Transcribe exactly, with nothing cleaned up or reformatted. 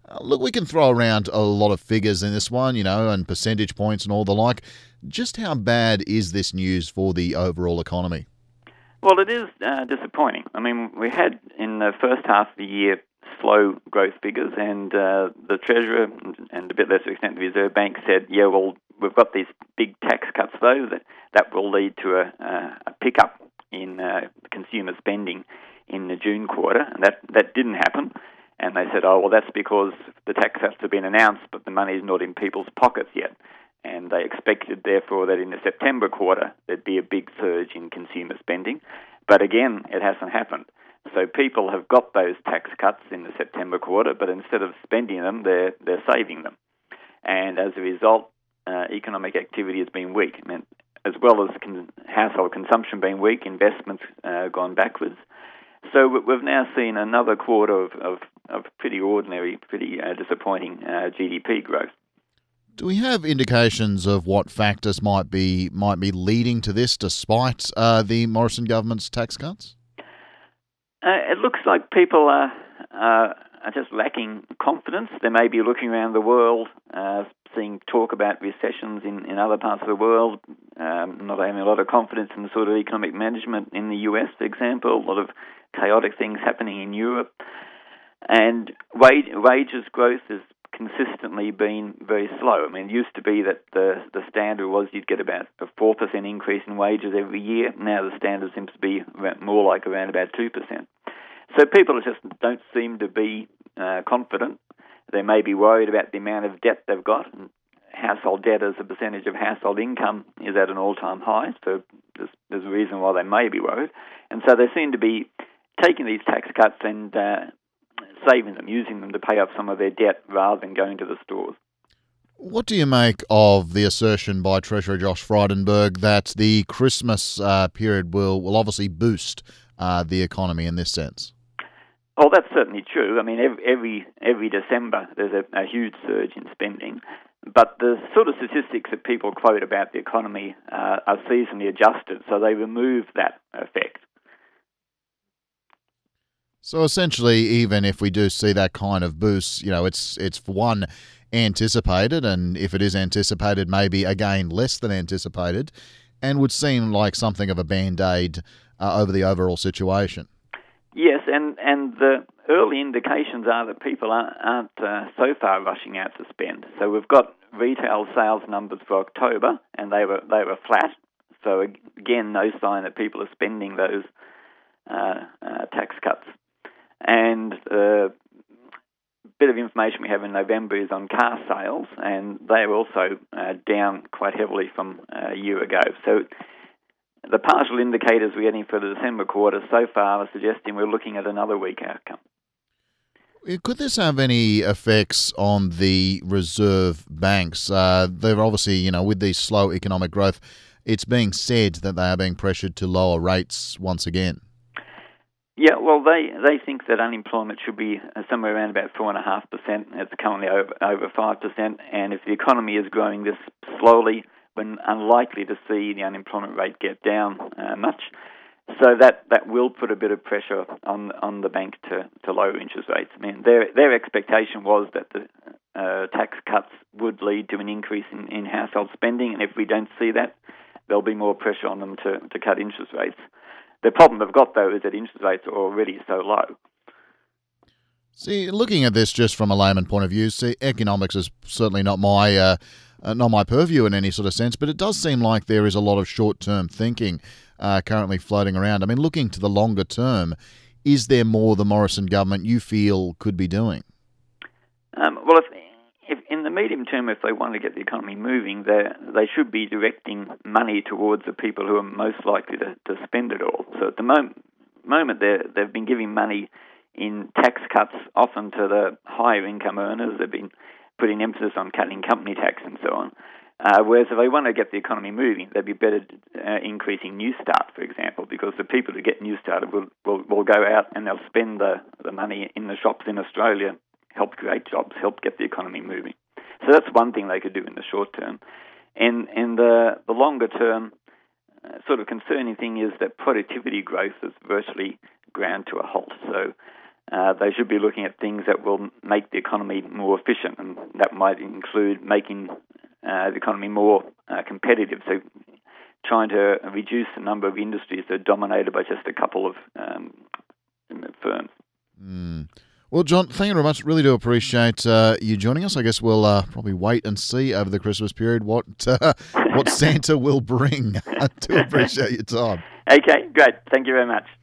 Uh, look, we can throw around a lot of figures in this one, you know, and percentage points and all the like. Just how bad is this news for the overall economy? Well, it is uh, disappointing. I mean, we had in the first half of the year slow growth figures, and uh, the Treasurer and a bit less extent the Reserve Bank said, yeah, well, we've got these big tax cuts, though, that, that will lead to a, a, a pickup in uh, consumer spending in the June quarter, and that, that didn't happen. And they said, oh, well, that's because the tax cuts have been announced, but the money is not in people's pockets yet. And they expected, therefore, that in the September quarter there'd be a big surge in consumer spending. But again, it hasn't happened. So people have got those tax cuts in the September quarter, but instead of spending them, they're, they're saving them. And as a result, uh, economic activity has been weak. I mean, as well as con- household consumption being weak, investments uh, gone backwards. So we've now seen another quarter of, of, of pretty ordinary, pretty uh, disappointing uh, G D P growth. Do we have indications of what factors might be might be leading to this, despite uh, the Morrison government's tax cuts? Uh, it looks like people are, uh, are just lacking confidence. They may be looking around the world, uh, seeing talk about recessions in, in other parts of the world, um, not having a lot of confidence in the sort of economic management in the U S, for example, a lot of chaotic things happening in Europe. And wage, wages growth has consistently been very slow. I mean, it used to be that the, the standard was you'd get about a four percent increase in wages every year. Now the standard seems to be more like around about two percent. So people just don't seem to be uh, confident. They may be worried about the amount of debt they've got. And household debt as a percentage of household income is at an all-time high, so there's, there's a reason why they may be worried. And so they seem to be taking these tax cuts and uh, saving them, using them to pay off some of their debt rather than going to the stores. What do you make of the assertion by Treasurer Josh Frydenberg that the Christmas uh, period will, will obviously boost uh, the economy in this sense? Well, that's certainly true. I mean, every every, every December there's a, a huge surge in spending. But the sort of statistics that people quote about the economy uh, are seasonally adjusted, so they remove that effect. So essentially, even if we do see that kind of boost, you know, it's it's for one anticipated, and if it is anticipated, maybe again less than anticipated, and would seem like something of a band-aid uh, over the overall situation. Yes, and, and the early indications are that people aren't, aren't uh, so far rushing out to spend. So we've got retail sales numbers for October, and they were they were flat. So again, no sign that people are spending those uh, uh, tax cuts. And a bit of information we have in November is on car sales, and they are also uh, down quite heavily from a year ago. So the partial indicators we're getting for the December quarter so far are suggesting we're looking at another weak outcome. Could this have any effects on the reserve banks? Uh, they're obviously, you know, with these slow economic growth, it's being said that they are being pressured to lower rates once again. Yeah, well, they, they think that unemployment should be somewhere around about four point five percent. It's currently over, over five percent. And if the economy is growing this slowly, we're unlikely to see the unemployment rate get down uh, much. So that, that will put a bit of pressure on on the bank to, to lower interest rates. I mean, their their expectation was that the uh, tax cuts would lead to an increase in, in household spending, and if we don't see that, there'll be more pressure on them to, to cut interest rates. The problem they've got, though, is that interest rates are already so low. See, looking at this just from a layman point of view, see, economics is certainly not my uh, uh, not my purview in any sort of sense, but it does seem like there is a lot of short-term thinking uh, currently floating around. I mean, looking to the longer term, is there more the Morrison government you feel could be doing? Um, well, if, if in the medium term, if they want to get the economy moving, they should be directing money towards the people who are most likely to, to spend it all. So at the moment, moment they've been giving money in tax cuts, often to the higher income earners. They've been putting emphasis on cutting company tax and so on. Uh, whereas if they want to get the economy moving, they'd be better uh, increasing New Start, for example, because the people who get New Start will, will, will go out and they'll spend the, the money in the shops in Australia, help create jobs, help get the economy moving. So that's one thing they could do in the short term. And in the, the longer term, uh, sort of concerning thing is that productivity growth is virtually ground to a halt. So uh, they should be looking at things that will make the economy more efficient, and that might include making uh, the economy more uh, competitive. So trying to reduce the number of industries that are dominated by just a couple of um, firms. Mm. Well, John, thank you very much. Really do appreciate uh, you joining us. I guess we'll uh, probably wait and see over the Christmas period what uh, what Santa will bring. I do appreciate your time. Okay, great. Thank you very much.